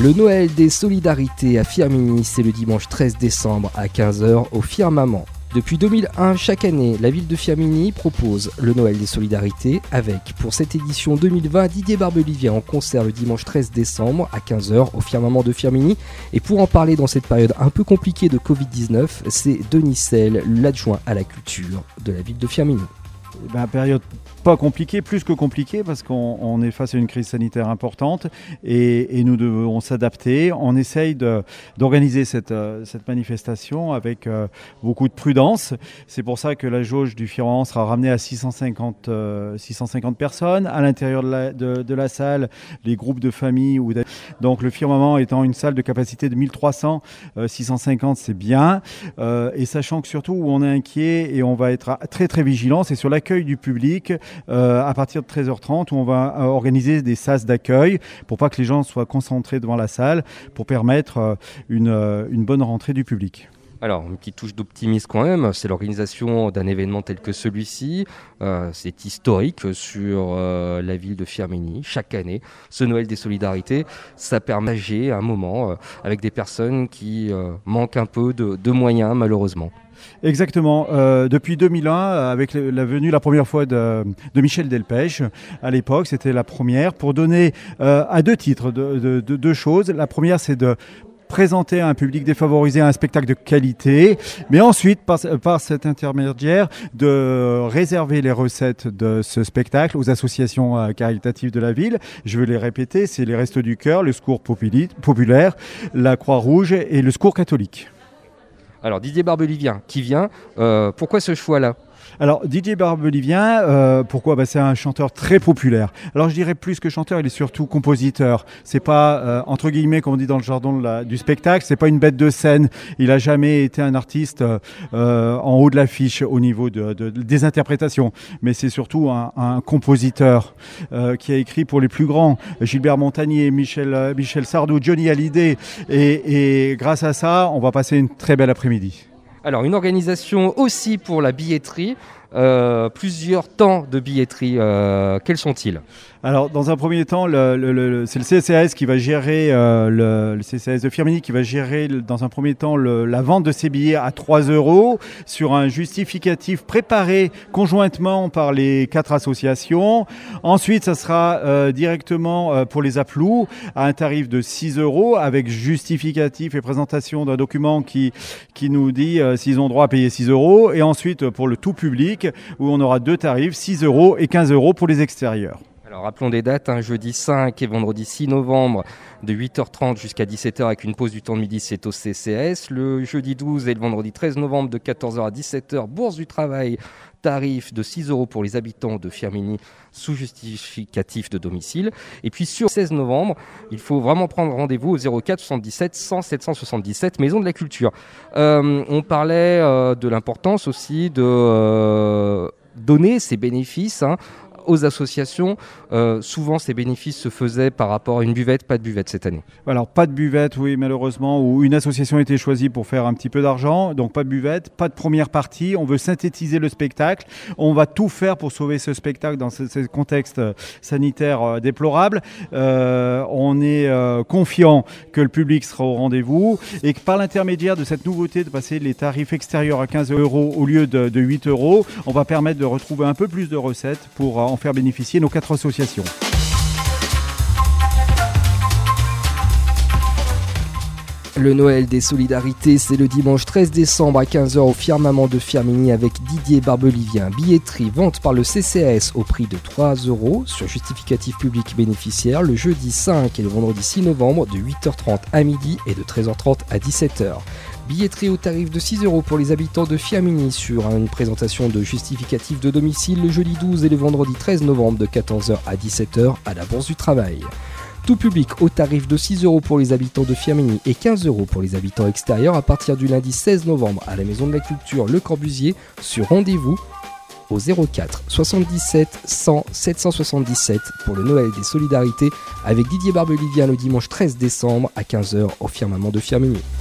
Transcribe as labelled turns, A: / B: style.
A: Le Noël des Solidarités à Firminy, c'est le dimanche 13 décembre à 15h au Firmament. Depuis 2001, chaque année, la ville de Firminy propose le Noël des Solidarités avec, pour cette édition 2020, Didier Barbelivien en concert le dimanche 13 décembre à 15h au Firmament de Firminy. Et pour en parler dans cette période un peu compliquée de Covid-19, c'est Denis Selle, l'adjoint à la culture de la ville de Firminy.
B: Période pas compliquée, plus que compliquée, parce qu'on est face à une crise sanitaire importante et nous devons s'adapter. On essaye d'organiser cette manifestation avec beaucoup de prudence. C'est pour ça que la jauge du Firmament sera ramenée à 650 personnes. À l'intérieur de la salle, les groupes de famille. Donc le Firmament étant une salle de capacité de 1300, 650 c'est bien. Et sachant que surtout où on est inquiet et on va être très très vigilant, c'est sur l'accueil du public à partir de 13h30 où on va organiser des sas d'accueil pour pas que les gens soient concentrés devant la salle, pour permettre une bonne rentrée du public.
A: Alors, une petite touche d'optimisme quand même, c'est l'organisation d'un événement tel que celui-ci. C'est historique sur la ville de Firminy. Chaque année, ce Noël des Solidarités, ça permet d'agir un moment avec des personnes qui manquent un peu de moyens, malheureusement.
B: Exactement. Depuis 2001, avec la venue la première fois de Michel Delpech, à l'époque, c'était la première, pour donner à deux titres deux choses. La première, c'est de présenter à un public défavorisé un spectacle de qualité, mais ensuite, par cet intermédiaire, de réserver les recettes de ce spectacle aux associations caritatives de la ville. Je veux les répéter, c'est les Restos du Cœur, le Secours Populaire, la Croix-Rouge et le Secours catholique.
A: Alors Didier Barbelivien qui vient, pourquoi ce choix-là ?
B: Alors Didier Barbelivien, pourquoi ? C'est un chanteur très populaire. Alors je dirais plus que chanteur, il est surtout compositeur. C'est pas entre guillemets, comme on dit dans le jargon du spectacle, c'est pas une bête de scène. Il a jamais été un artiste en haut de l'affiche au niveau des interprétations, mais c'est surtout un compositeur qui a écrit pour les plus grands, Gilbert Montagnier, Michel Sardou, Johnny Hallyday, et grâce à ça, on va passer une très belle après-midi.
A: Alors, une organisation aussi pour la billetterie, plusieurs temps de billetterie, quels sont-ils ?
B: Alors, dans un premier temps, c'est le CCAS qui va gérer, le CCAS de Firminy qui va gérer, dans un premier temps, la vente de ces billets à 3 € sur un justificatif préparé conjointement par les 4 associations. Ensuite, ça sera directement pour les APLOU à un tarif de 6 € avec justificatif et présentation d'un document qui nous dit s'ils ont droit à payer 6 €. Et ensuite, pour le tout public, où on aura 2 tarifs, 6 € et 15 € pour les extérieurs.
A: Alors rappelons des dates, jeudi 5 et vendredi 6 novembre de 8h30 jusqu'à 17h avec une pause du temps de midi, c'est au CCAS. Le jeudi 12 et le vendredi 13 novembre de 14h à 17h, Bourse du Travail, tarif de 6 € pour les habitants de Firminy sous justificatif de domicile. Et puis sur le 16 novembre, il faut vraiment prendre rendez-vous au 04 77 100 777 Maison de la Culture. On parlait de l'importance aussi de donner ses bénéfices aux associations. Souvent ces bénéfices se faisaient par rapport à une buvette, pas de buvette cette année.
B: Alors pas de buvette, oui, malheureusement, où une association a été choisie pour faire un petit peu d'argent, donc pas de buvette, pas de première partie, on veut synthétiser le spectacle, on va tout faire pour sauver ce spectacle dans ce contexte sanitaire déplorable. On est confiant que le public sera au rendez-vous et que par l'intermédiaire de cette nouveauté de passer les tarifs extérieurs à 15 € au lieu de 8 €, on va permettre de retrouver un peu plus de recettes pour en faire bénéficier nos 4 associations.
A: Le Noël des Solidarités, c'est le dimanche 13 décembre à 15h au Firmament de Firminy avec Didier Barbelivien. Billetterie, vente par le CCAS au prix de 3 € sur justificatif public bénéficiaire le jeudi 5 et le vendredi 6 novembre de 8h30 à midi et de 13h30 à 17h. Billetterie au tarif de 6 € pour les habitants de Firminy sur une présentation de justificatif de domicile le jeudi 12 et le vendredi 13 novembre de 14h à 17h à la Bourse du Travail. Tout public au tarif de 6 € pour les habitants de Firminy et 15 € pour les habitants extérieurs à partir du lundi 16 novembre à la Maison de la Culture Le Corbusier sur rendez-vous au 04 77 100 777 pour le Noël des Solidarités avec Didier Barbelivien le dimanche 13 décembre à 15h au Firmament de Firminy.